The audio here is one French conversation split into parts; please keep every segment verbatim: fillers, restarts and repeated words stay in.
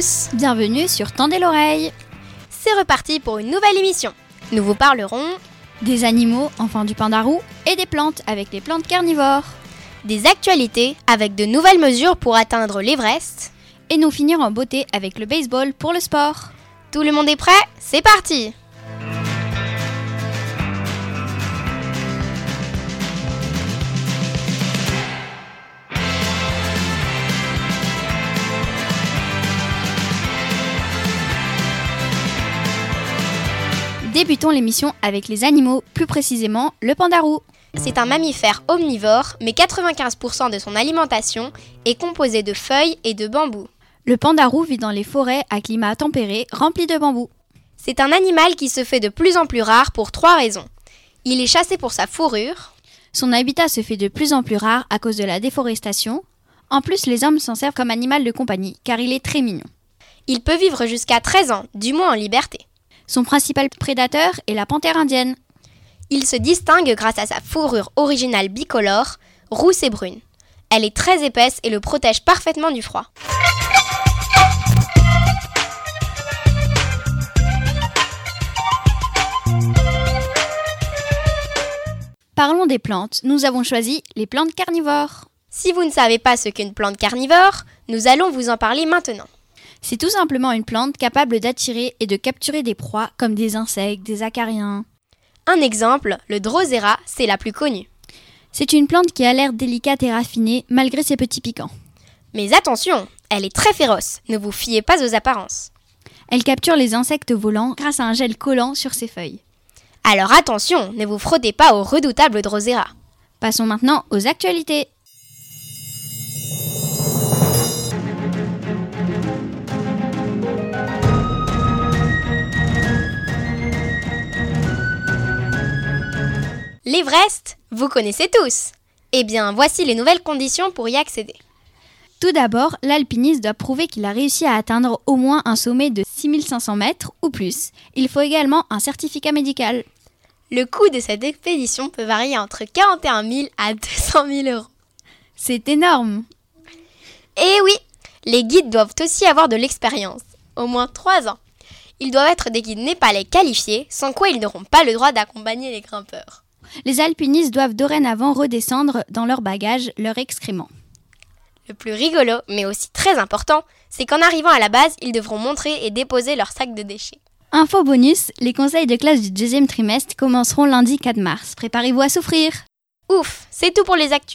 tous. Bienvenue sur Tendez l'oreille. C'est reparti pour une nouvelle émission. Nous vous parlerons des animaux, enfin du pandarou, et des plantes avec les plantes carnivores. Des actualités avec de nouvelles mesures pour atteindre l'Everest. Et nous finir en beauté avec le baseball pour le sport. Tout le monde est prêt ? C'est parti ! Débutons l'émission avec les animaux, plus précisément le pandarou. C'est un mammifère omnivore, mais quatre-vingt-quinze pour cent de son alimentation est composée de feuilles et de bambou. Le pandarou vit dans les forêts à climat tempéré, remplies de bambou. C'est un animal qui se fait de plus en plus rare pour trois raisons. Il est chassé pour sa fourrure. Son habitat se fait de plus en plus rare à cause de la déforestation. En plus, les hommes s'en servent comme animal de compagnie, car il est très mignon. Il peut vivre jusqu'à treize ans, du moins en liberté. Son principal prédateur est la panthère indienne. Il se distingue grâce à sa fourrure originale bicolore, rousse et brune. Elle est très épaisse et le protège parfaitement du froid. Parlons des plantes. Nous avons choisi les plantes carnivores. Si vous ne savez pas ce qu'est une plante carnivore, nous allons vous en parler maintenant. C'est tout simplement une plante capable d'attirer et de capturer des proies comme des insectes, des acariens. Un exemple, le drosera, c'est la plus connue. C'est une plante qui a l'air délicate et raffinée malgré ses petits piquants. Mais attention, elle est très féroce, ne vous fiez pas aux apparences. Elle capture les insectes volants grâce à un gel collant sur ses feuilles. Alors attention, ne vous frottez pas au redoutable drosera. Passons maintenant aux actualités. L'Everest, vous connaissez tous. Eh bien, voici les nouvelles conditions pour y accéder. Tout d'abord, l'alpiniste doit prouver qu'il a réussi à atteindre au moins un sommet de six mille cinq cents mètres ou plus. Il faut également un certificat médical. Le coût de cette expédition peut varier entre quarante et un mille à deux cent mille euros. C'est énorme. Et oui, les guides doivent aussi avoir de l'expérience, au moins trois ans. Ils doivent être des guides népalais qualifiés, sans quoi ils n'auront pas le droit d'accompagner les grimpeurs. Les alpinistes doivent dorénavant redescendre dans leur bagage leurs excréments. Le plus rigolo, mais aussi très important, c'est qu'en arrivant à la base, ils devront montrer et déposer leur sac de déchets. Info bonus, les conseils de classe du deuxième trimestre commenceront lundi quatre mars. Préparez-vous à souffrir. Ouf, c'est tout pour les actus.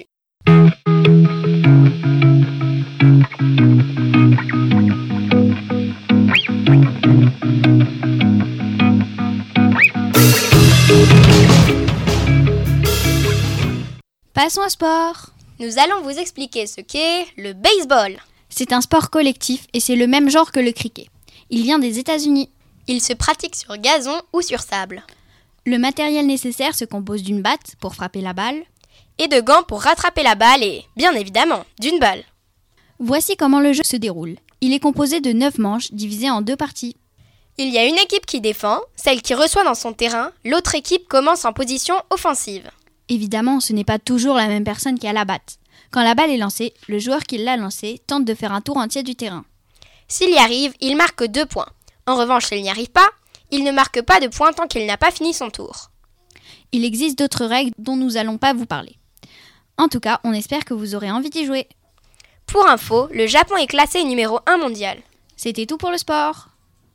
Passons au sport. Nous allons vous expliquer ce qu'est le baseball. C'est un sport collectif et c'est le même genre que le cricket. Il vient des États-Unis. Il se pratique sur gazon ou sur sable. Le matériel nécessaire se compose d'une batte pour frapper la balle et de gants pour rattraper la balle et, bien évidemment, d'une balle. Voici comment le jeu se déroule. Il est composé de neuf manches divisées en deux parties. Il y a une équipe qui défend, celle qui reçoit dans son terrain, l'autre équipe commence en position offensive. Évidemment, ce n'est pas toujours la même personne qui a la batte. Quand la balle est lancée, le joueur qui l'a lancée tente de faire un tour entier du terrain. S'il y arrive, il marque deux points. En revanche, s'il n'y arrive pas, il ne marque pas de points tant qu'il n'a pas fini son tour. Il existe d'autres règles dont nous n'allons pas vous parler. En tout cas, on espère que vous aurez envie d'y jouer. Pour info, le Japon est classé numéro un mondial. C'était tout pour le sport.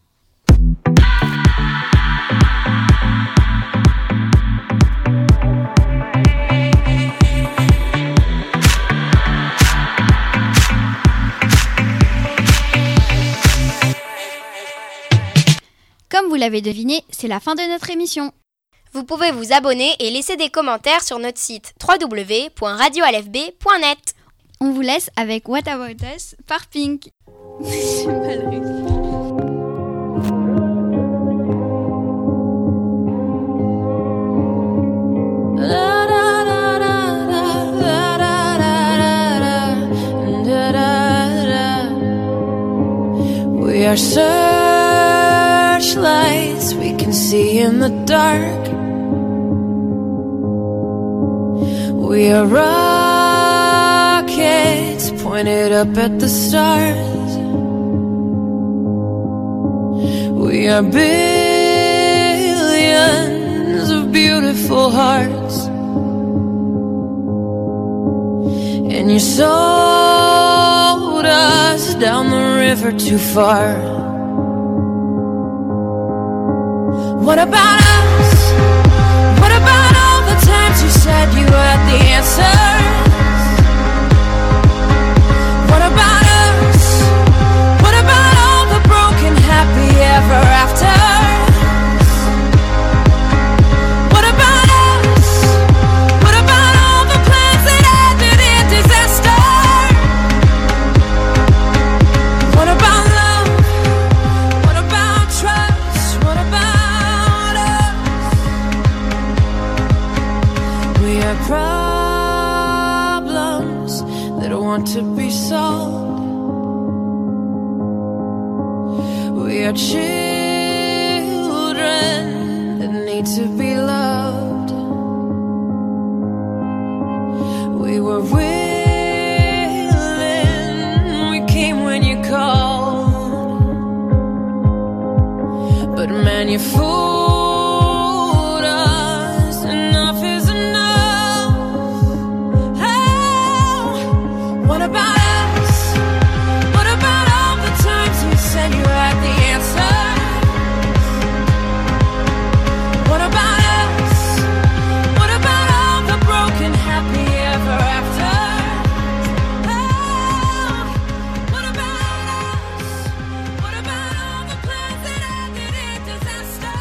Comme vous l'avez deviné, c'est la fin de notre émission. Vous pouvez vous abonner et laisser des commentaires sur notre site w w w point radio l f b point net. On vous laisse avec What About Us par Pink. J'ai mal réussi. We are searchlights we can see in the dark. We are rockets pointed up at the stars. We are billions of beautiful hearts, and you sold us down the river too far. What about us? What about all the times you said you had the answers? What about us? What about all the broken happy ever afters? What about us? What about all the plans that ended in disaster? What about love? What about trust? What about us? We are problems that want to be solved. We are children that need to be loved. We were willing, we came when you called, but man, you fooled us. Enough is enough. Oh, what about us? What about all the times you said you had the answer? What about us? What about all the broken happy ever after? Oh, what about us? What about all the plans that ended in disaster?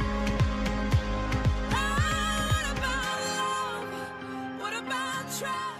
Oh, what about love? What about trust?